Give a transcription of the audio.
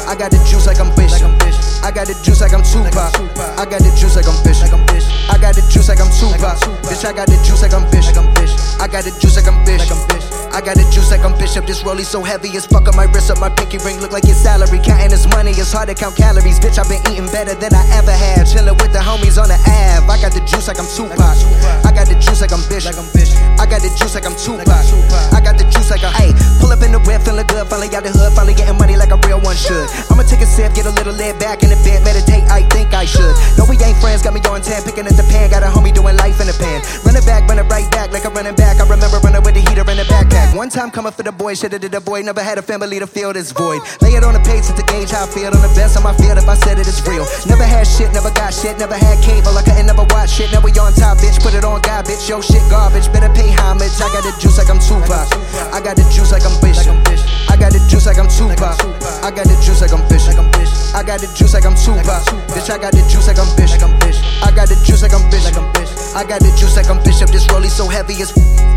I got the juice like I'm Bishop. I got the juice like I'm Tupac. I got the juice like I'm Bishop. I got the juice like I'm Tupac. Bitch, I got the juice like I'm Bishop. I got the juice like I'm Bishop. I got the juice like I'm Bishop. This rollie so heavy as fuck on my wrist up. My pinky ring look like your salary. Counting his money, it's hard to count calories. Bitch, I've been eating better than I ever have. Chillin' with the homies on the Ave. I got the juice like I'm Tupac. I got the juice like I'm Bishop. I got the juice like I'm Tupac. I got the juice like a ayy. Pull up in the whip, feeling good. Finally out the hood, finally getting money like a real one should. I'ma take a sip, get a little laid back in the bed, meditate. I think I should. No, we ain't friends, got me on 10, picking at the pan. Got a homie doing life in the pan. Running back, running right back like I'm running back. I remember running with the heater in the backpack. One time coming for the boy, shit did the boy. Never had a family to fill this void. Lay it on the page to gauge how I feel. On the best on my field if I said it is real. Never had shit, never got shit, never had cable. I couldn't never watch shit. Now we on top, bitch. Put it on God, bitch. Yo, shit garbage. Better pay homage. I got the juice like I'm Tupac. I got the juice like I'm Bishop. I got the juice like I'm Tupac. I got the juice like I'm Bishop. I got the juice like I'm Tupac. Bitch, I got the juice like I'm Bishop. I got the juice like I'm Bishop. I got the juice like I'm Bishop. This rollie so heavy as